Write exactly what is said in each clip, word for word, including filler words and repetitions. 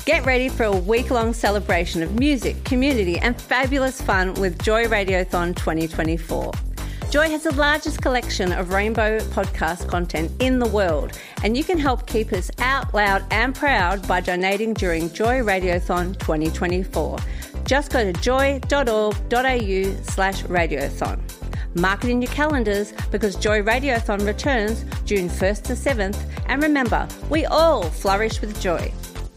Get ready for a week-long celebration of music, community and fabulous fun with Joy Radiothon twenty twenty-four. Joy has the largest collection of rainbow podcast content in the world, and you can help keep us out loud and proud by donating during Joy Radiothon twenty twenty-four. Just go to joy.org.au slash radiothon. Mark it in your calendars because Joy Radiothon returns June first to seventh, and remember, we all flourish with joy.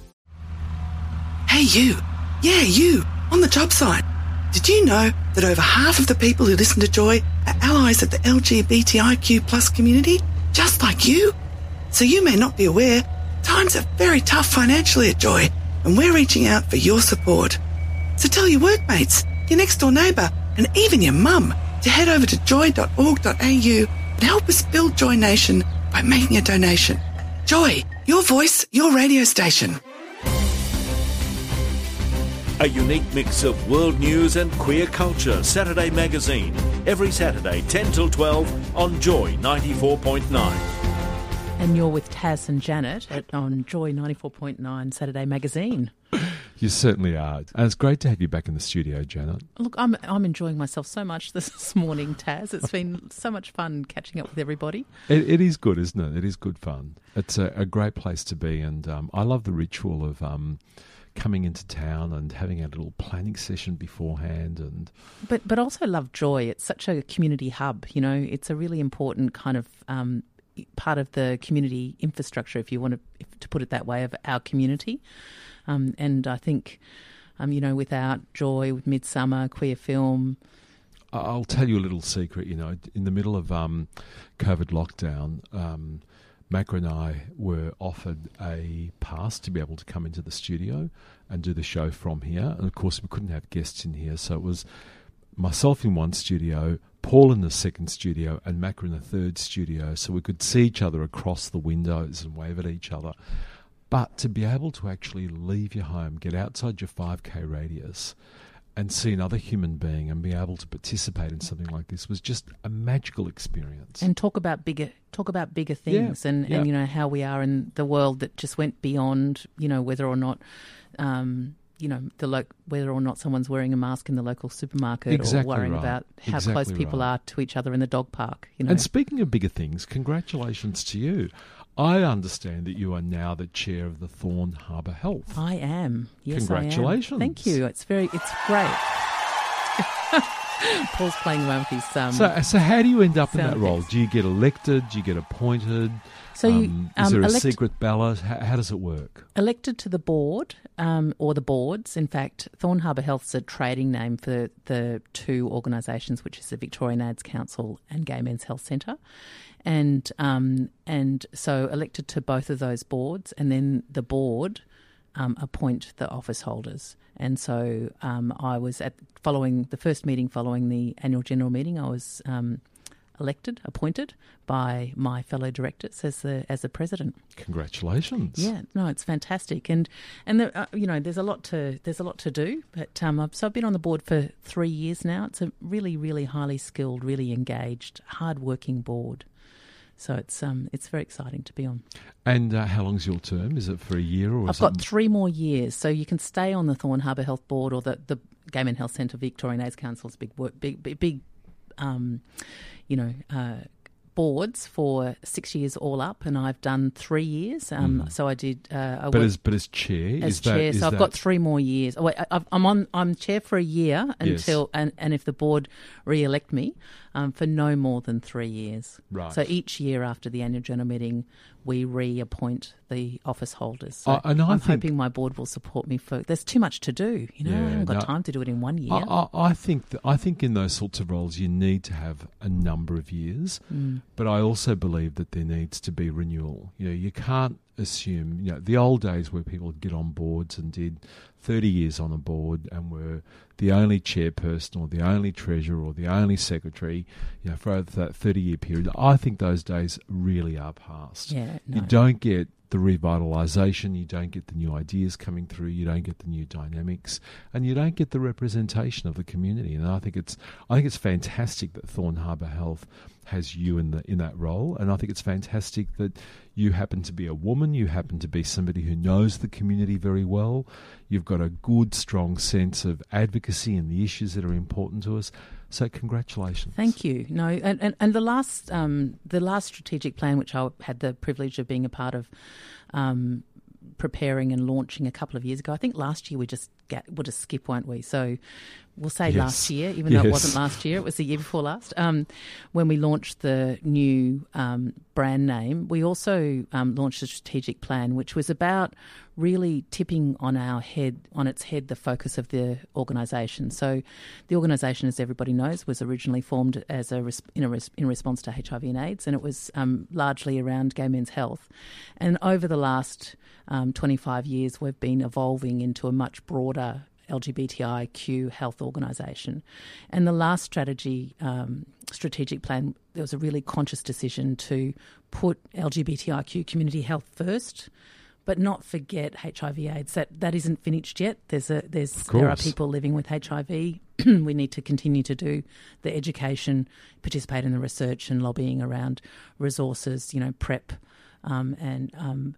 Hey you, yeah you, on the job site. Did you know that over half of the people who listen to Joy are allies of the L G B T I Q plus community, just like you? So you may not be aware, times are very tough financially at Joy, and we're reaching out for your support. So tell your workmates, your next door neighbour, and even your mum to head over to joy dot org dot a u and help us build Joy Nation by making a donation. Joy, your voice, your radio station. A unique mix of world news and queer culture. Saturday Magazine. Every Saturday, ten till twelve on Joy ninety-four point nine. And you're with Taz and Janet at, on Joy ninety-four point nine Saturday Magazine. You certainly are. And it's great to have you back in the studio, Janet. Look, I'm I'm enjoying myself so much this morning, Taz. It's been so much fun catching up with everybody. It, it is good, isn't it? It is good fun. It's a, a great place to be, and um, I love the ritual of um, coming into town and having a little planning session beforehand. And But but also love Joy. It's such a community hub, you know. It's a really important kind of um, part of the community infrastructure, if you want to, if, to put it that way, of our community. Um, and I think, um, you know, without Joy, with Midsummer, queer film. I'll tell you a little secret, you know, in the middle of um, COVID lockdown, um, Macra and I were offered a pass to be able to come into the studio and do the show from here. And of course, we couldn't have guests in here. So it was myself in one studio, Paul in the second studio, and Macra in the third studio. So we could see each other across the windows and wave at each other. But to be able to actually leave your home, get outside your five K radius and see another human being and be able to participate in something like this was just a magical experience. And talk about bigger talk about bigger things yeah, and, yeah. and, you know, how we are in the world that just went beyond, you know, whether or not, um, you know, the lo- whether or not someone's wearing a mask in the local supermarket exactly or worrying right. about how exactly close people right. are to each other in the dog park. You know? And speaking of bigger things, congratulations to you. I understand that you are now the chair of the Thorn Harbour Health. I am. Yes, Congratulations. I am. Thank you. It's very, it's great. Paul's playing around with his um. So, so how do you end up in that sound role? effects. Do you get elected? Do you get appointed? So you, um, um, is there a elect- secret ballot? How, how does it work? Elected to the board, um, or the boards. In fact, Thorn Harbour Health's a trading name for the two organisations, which is the Victorian AIDS Council and Gay Men's Health Centre. And um, and so elected to both of those boards, and then the board um, appoint the office holders. And so um, I was at following the first meeting following the annual general meeting. I was um, elected, appointed by my fellow directors as the as the president. Congratulations! Yeah, no, it's fantastic, and and the, uh, you know, there's a lot to there's a lot to do. But um, I've, so I've been on the board for three years now. It's a really, really highly skilled, really engaged, hard-working board. So it's um it's very exciting to be on. And uh, how long's your term? Is it for a year or? I've is got it... three more years, so you can stay on the Thorn Harbour Health Board or the the Gay Men Health Centre Victorian AIDS Council's big work, big big, big um, you know. Uh, boards for six years all up, and I've done three years. Um, mm. So I did. Uh, I but as but as chair, as is chair, that, is so I've that... got three more years. Oh, wait, I've, I'm on. I'm chair for a year until, yes. and, and if the board re-elect me, um, for no more than three years. Right. So each year after the annual general meeting, we reappoint the office holders. So uh, and I I'm think... hoping my board will support me for. There's too much to do. You know, yeah, I haven't got no, time to do it in one year. I, I, I think that, I think in those sorts of roles you need to have a number of years, mm. but I also believe that there needs to be renewal. You know, you can't assume. You know, the old days where people would get on boards and did thirty years on a board and were the only chairperson or the only treasurer or the only secretary, you know, for that thirty-year period. I think those days really are past. Yeah, no. You don't get the revitalisation, you don't get the new ideas coming through, you don't get the new dynamics, and you don't get the representation of the community. And I think it's I think it's fantastic that Thorn Harbour Health has you in the in that role, and I think it's fantastic that you happen to be a woman, you happen to be somebody who knows the community very well, you've got a good, strong sense of advocacy and the issues that are important to us. So congratulations. Thank you. No, and, and, and the last um, the last strategic plan, which I had the privilege of being a part of, um, preparing and launching a couple of years ago. I think last year we just get, we'll just skip, won't we? So we'll say yes. last year, even yes. though it wasn't last year, it was the year before last. Um, when we launched the new um, brand name, we also um, launched a strategic plan, which was about really tipping on our head, on its head, the focus of the organisation. So the organisation, as everybody knows, was originally formed as a in a in response to H I V and AIDS, and it was um, largely around gay men's health. And over the last um, twenty-five years, we've been evolving into a much broader L G B T I Q health organisation. And the last strategy, um, strategic plan, there was a really conscious decision to put L G B T I Q community health first, but not forget H I V AIDS. That that isn't finished yet. There's a there's there are people living with H I V. We need to continue to do the education, participate in the research and lobbying around resources, you know, PrEP, um, and um,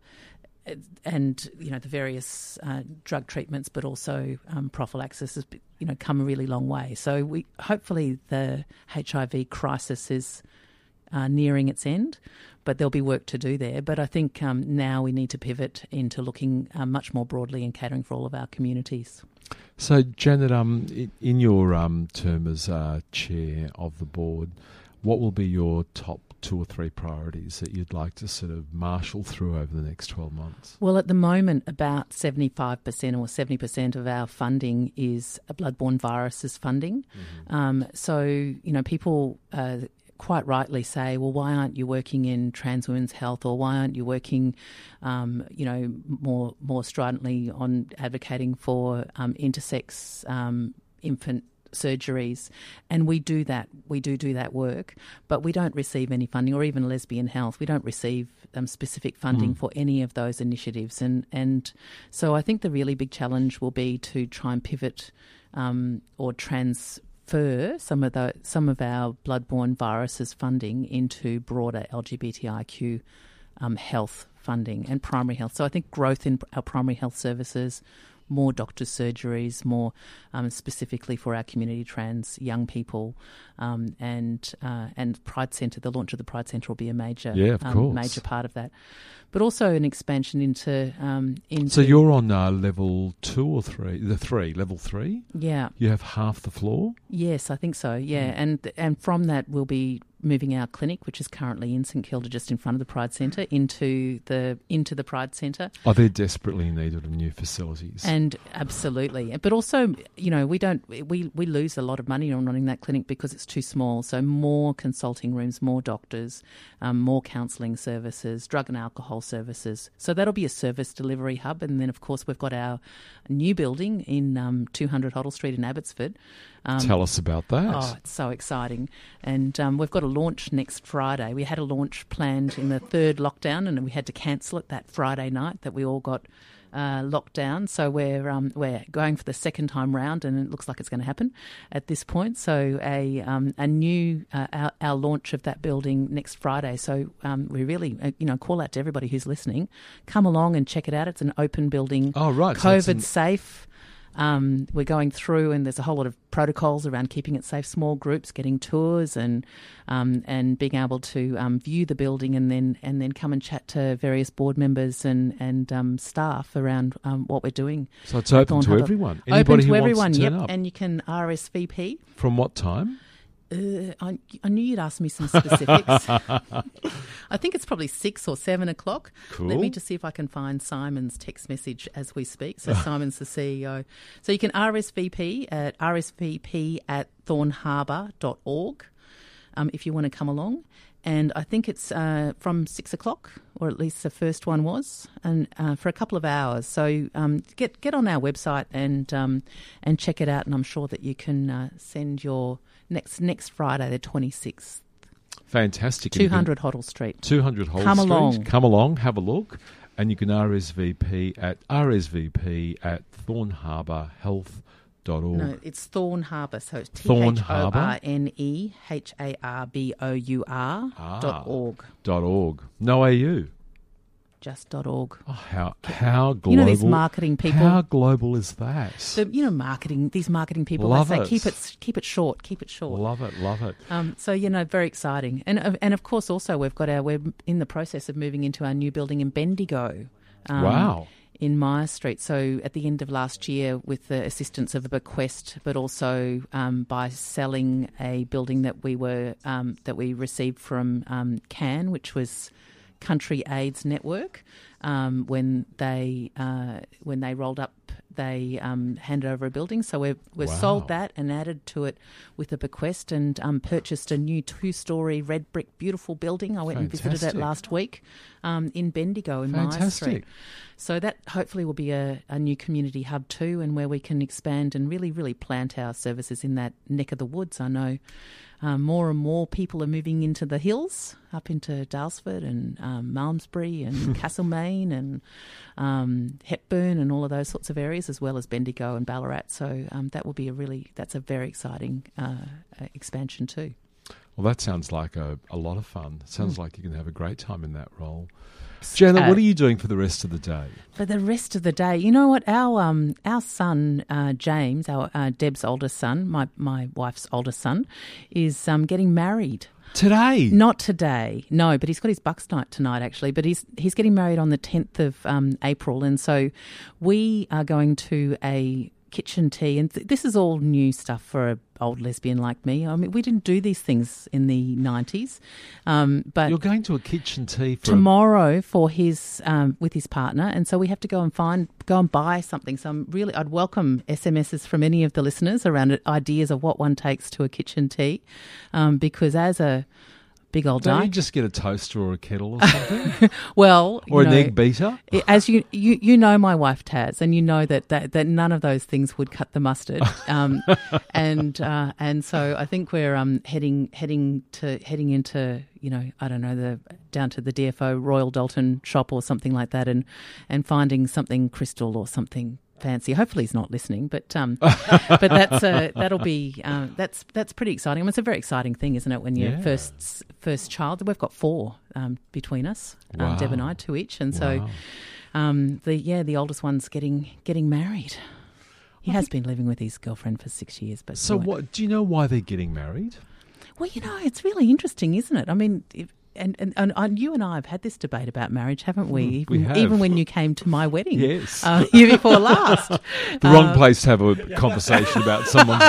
and you know the various uh, drug treatments, but also um, prophylaxis has you know come a really long way. So we hopefully the H I V crisis is uh, nearing its end, but there'll be work to do there. But I think um, now we need to pivot into looking uh, much more broadly and catering for all of our communities. So Janet, um, in your um, term as uh, chair of the board, what will be your top two or three priorities that you'd like to sort of marshal through over the next twelve months? Well, at the moment, about seventy-five percent or seventy percent of our funding is bloodborne viruses funding. Mm-hmm. Um, so, you know, people uh, quite rightly say, well, why aren't you working in trans women's health, or why aren't you working, um, you know, more more stridently on advocating for um, intersex um, infant surgeries? And we do that we do do that work, but we don't receive any funding, or even lesbian health, we don't receive um, specific funding mm. for any of those initiatives. And and so I think the really big challenge will be to try and pivot um, or transfer some of the some of our bloodborne viruses funding into broader L G B T I Q um, health funding and primary health. So I think growth in our primary health services, more doctors' surgeries, more um, specifically for our community trans young people, um, and uh, and Pride Centre. The launch of the Pride Centre will be a major, yeah, of um, course. major part of that. But also an expansion into um, into. So you're on uh, level two or three? The three, level three. Yeah. You have half the floor. Yes, I think so. Yeah, mm. and and from that we'll be moving our clinic, which is currently in St Kilda, just in front of the Pride Centre, into the into the Pride Centre. Oh, they're desperately in need of new facilities. And absolutely, but also, you know, we don't we we lose a lot of money on running that clinic because it's too small. So more consulting rooms, more doctors, um, more counselling services, drug and alcohol services. So that'll be a service delivery hub. And then, of course, we've got our new building in um, two hundred Hoddle Street in Abbotsford. Um, Tell us about that. Oh, it's so exciting. And um, we've got a launch next Friday. We had a launch planned in the third lockdown, and we had to cancel it that Friday night that we all got uh, locked down. So we're um, we're going for the second time round, and it looks like it's going to happen at this point. So a um, a new uh, our, our launch of that building next Friday. So um, we really uh, you know call out to everybody who's listening, come along and check it out. It's an open building, oh right, COVID so an- safe. Um, we're going through, and there's a whole lot of protocols around keeping it safe, small groups, getting tours, and um, and being able to um, view the building, and then and then come and chat to various board members and and um, staff around um, what we're doing. So it's open to everyone. Anybody open to who everyone. Wants to turn yep, up. And you can R S V P. From what time? Uh, I, I knew you'd ask me some specifics. I think it's probably six or seven o'clock. Cool. Let me just see if I can find Simon's text message as we speak. So Simon's the C E O. So you can R S V P at R S V P at thorn harbour dot org um, if you want to come along. And I think it's uh, from six o'clock, or at least the first one was, and uh, for a couple of hours. So um, get get on our website and um, and check it out. And I'm sure that you can uh, send your next next Friday, the twenty-sixth. Fantastic. two hundred Hoddle Street. two hundred Hoddle Come Street. along. Come along, have a look. and you can R S V P at R S V P at thorn harbour health dot org. No, it's Thorn Harbour, so it's T Thorn H O R Harbour? N E H A R B O U R Ah. dot org. Dot org. No A U. Just dot org. Oh, how how global? You know these marketing people. How global is that? The, you know, marketing. These marketing people. Love they say it. keep it keep it short. Keep it short. Love it, love it. Um, so you know, very exciting, and of- and of course also we've got our we're in the process of moving into our new building in Bendigo. Um, Wow. In Myer Street. So at the end of last year, with the assistance of a bequest, but also um, by selling a building that we were um, that we received from um, C A N, which was Country AIDS Network. Um, when they uh, when they rolled up, they um, handed over a building. So we've, we've Wow. sold that and added to it with a bequest and um, purchased a new two-storey red brick beautiful building. I went and visited it Fantastic. last week um, in Bendigo in Myer Fantastic. Street. So that hopefully will be a, a new community hub too, and where we can expand and really, really plant our services in that neck of the woods. I know um, more and more people are moving into the hills, up into Dalesford and um, Malmesbury and Castlemaine and um, Hepburn and all of those sorts of areas, as well as Bendigo and Ballarat. So um, that will be a really, that's a very exciting uh, uh, expansion too. Well, that sounds like a, a lot of fun. It sounds Mm. like you can have a great time in that role. Jenna, Uh, what are you doing for the rest of the day? For the rest of the day, you know what? Our um, our son uh, James, our uh, Deb's oldest son, my my wife's oldest son, is um, getting married. Today? Not today, no, but he's got his Bucks night tonight actually. But he's he's getting married on the tenth of um, April, and so we are going to a kitchen tea, and th- this is all new stuff for an old lesbian like me. I mean, we didn't do these things in the nineties, um, but You're going to a kitchen tea for tomorrow for his um, with his partner, and so we have to go and find go and buy something. So I'm really I'd welcome S M Ses from any of the listeners around it, ideas of what one takes to a kitchen tea, um, because as a big old Don't you dyke, just get a toaster or a kettle or something? well, you or an know, egg beater? as you, you you know my wife Taz, and you know that that, that none of those things would cut the mustard, um, and uh, and so I think we're um, heading heading to heading into you know I don't know the down to the D F O Royal Dalton shop or something like that, and and finding something crystal or something fancy. Hopefully he's not listening, but um, but that's uh, that'll be uh, that's that's pretty exciting. I mean, it's a very exciting thing, isn't it? When your Yeah. first first child, we've got four um, between us, um, Wow. Deb and I, two each, and so. Wow. Um, the yeah, the oldest one's getting getting married. He has been living with his girlfriend for six years, but So, what do you know why they're getting married? Well, you know, it's really interesting, isn't it? I mean, if, and, and and and you and I have had this debate about marriage, haven't we? Mm, Even, we have. even when you came to my wedding, Yes. uh, year before last. The wrong Uh, place to have a conversation about someone's.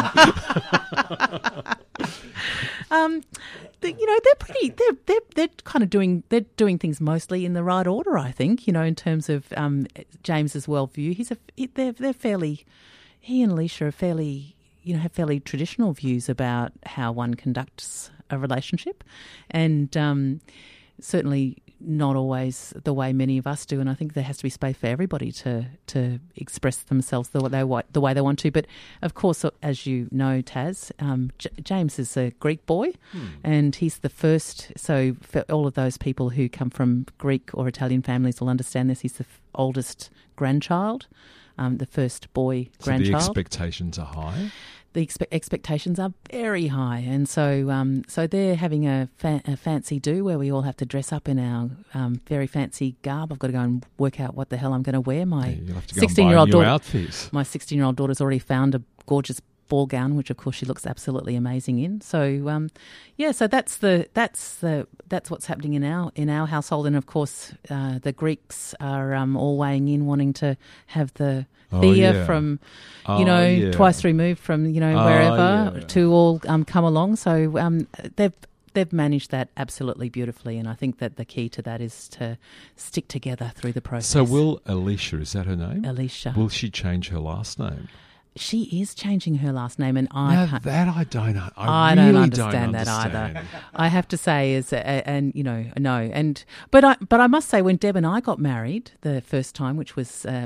Um, the, you know, they're pretty. They're they're they're kind of doing. They're doing things mostly in the right order, I think. You know, in terms of um, James's worldview, he's a. They're they're fairly. He and Alicia are fairly. You know, have fairly traditional views about how one conducts a relationship, and um, certainly not always the way many of us do. And I think there has to be space for everybody to to express themselves the way they wa- the way they want to. But of course, as you know, Taz, um, J- James is a Greek boy, and he's the first. So for all of those people who come from Greek or Italian families will understand this. He's the f- oldest grandchild. Um, the first boy So the grandchild. expectations are high. The expe- expectations are very high, and so um, so they're having a, fa- a fancy do where we all have to dress up in our um, very fancy garb. I've got to go and work out what the hell I'm going to wear. My Yeah, you'll have to go sixteen-year-old and buy a new daughter, outfit. my sixteen-year-old daughter's already found a gorgeous ball gown, which of course she looks absolutely amazing in. So um, yeah, so that's the that's the that's what's happening in our in our household, and of course uh, the Greeks are um, all weighing in, wanting to have the Oh, Thea yeah. from you Oh, know yeah. twice removed from you know Oh, wherever yeah. to all um, come along. So um, they've they've managed that absolutely beautifully, and I think that the key to that is to stick together through the process. So will Alicia, is that her name? Alicia? Will she change her last name? She is changing her last name, and I Now can't. that I don't know. I, I, don't, really understand don't that understand. either. I have to say, is uh, and you know, no, and but I but I must say, when Deb and I got married the first time, which was um,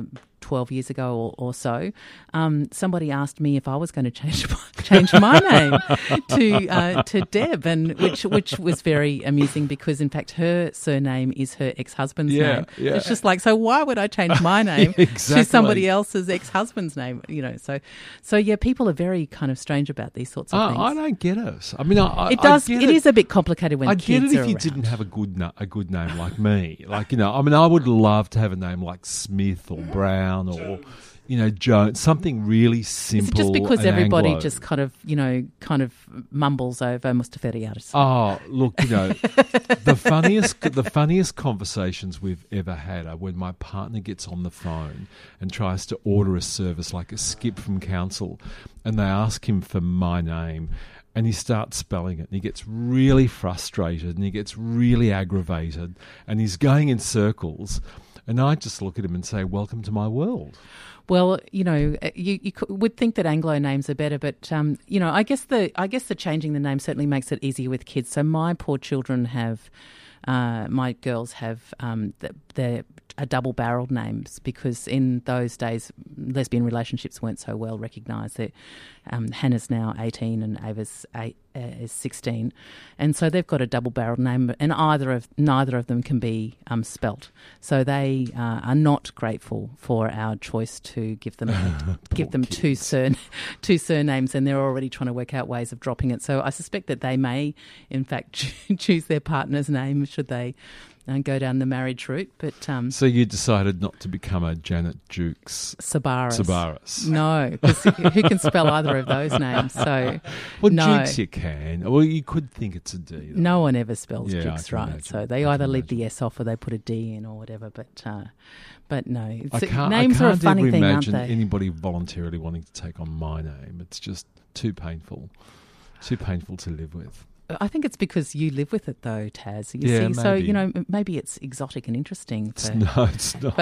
twelve years ago or, or so, um, somebody asked me if I was going to change my, change my name to uh, to Deb, and which which was very amusing because in fact her surname is her ex-husband's Yeah, name. yeah. It's just like, so why would I change my name Exactly. to somebody else's ex-husband's name? You know, so so yeah, people are very kind of strange about these sorts of I, things. I don't get it. I mean, I, I It does. I get It is a bit complicated when I kids get it if are you around. didn't have a good na- a good name like me. Like, you know, I mean, I would love to have a name like Smith or Brown or, you know, Jones, something really simple. Is it just because and everybody Anglo. just kind of, you know, kind of mumbles over Mustafariadis? Oh, look, you know, the funniest the funniest conversations we've ever had are when my partner gets on the phone and tries to order a service like a skip from council, and they ask him for my name. And he starts spelling it, and he gets really frustrated, and he gets really aggravated, and he's going in circles. And I just look at him and say, "Welcome to my world." Well, you know, you, you could- would think that Anglo names are better, but um, you know, I guess the I guess the changing the name certainly makes it easier with kids. So my poor children have, uh, my girls have, um, they're are double-barreled names because in those days lesbian relationships weren't so well recognised. That um, Hannah's now eighteen and Ava's eight, uh, is sixteen, and so they've got a double-barreled name, and either of neither of them can be um, spelt. So they uh, are not grateful for our choice to give them give them two surn- two surnames, and they're already trying to work out ways of dropping it. So I suspect that they may, in fact, choose their partner's name should they and go down the marriage route, but um, So you decided not to become a Janet Jukes Sabaris. Sabaris. No, because who can spell either of those names? So Well, no, Jukes you can. Well, you could think it's a D. though. no one ever spells Yeah, I Jukes can right. imagine. So they I either can leave the imagine. S off or they put a D in or whatever. But uh, but no, I it's, can't, names I are a can't funny ever thing, aren't imagine they? anybody voluntarily wanting to take on my name. It's just too painful. Too painful to live with. I think it's because you live with it, though, Taz. You Yeah, see, so maybe. you know, m- maybe it's exotic and interesting. It's For, no, it's not.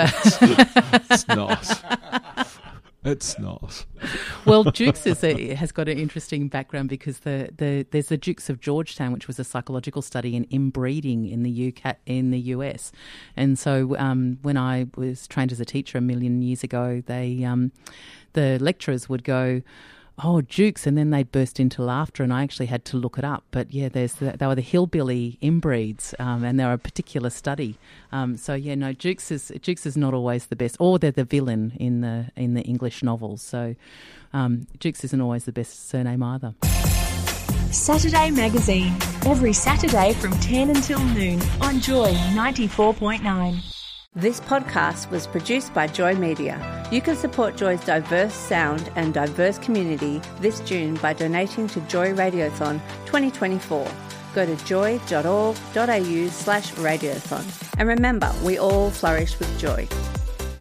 It's not. It's not. Well, Jukes is a, has got an interesting background because the, the there's the Dukes of Georgetown, which was a psychological study in inbreeding in the U K in the U S, and so um, when I was trained as a teacher a million years ago, they um, the lecturers would go, "Oh, Dukes," and then they'd burst into laughter, and I actually had to look it up. But yeah, there's the, they were the hillbilly inbreeds, um, and they're a particular study. Um, so yeah, no, Dukes is Dukes is not always the best, or they're the villain in the in the English novels. So um, Dukes isn't always the best surname either. Saturday Magazine, every Saturday from ten until noon on Joy ninety-four point nine. This podcast was produced by Joy Media. You can support Joy's diverse sound and diverse community this June by donating to Joy Radiothon twenty twenty-four. Go to joy dot org dot a u slash radiothon. And remember, we all flourish with joy.